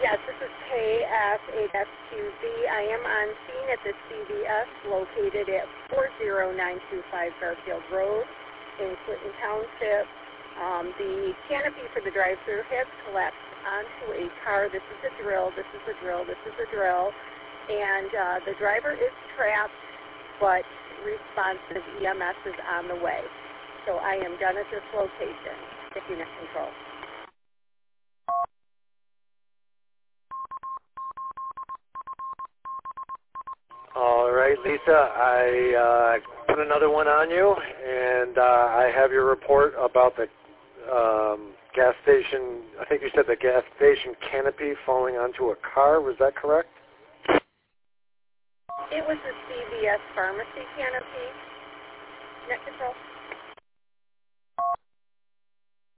Yes, this is KFASQB. I am on scene at the CVS located at 40925 Garfield Road in Clinton Township. The canopy for the drive-thru has collapsed onto a car. This is a drill, this is a drill, this is a drill. And the driver is trapped, but responsive EMS is on the way. So I am done at this location. Unit control. All right, Lisa, I put another one on you, and I have your report about the gas station. I think you said the gas station canopy falling onto a car. Was that correct? It was the CVS pharmacy canopy. Net control.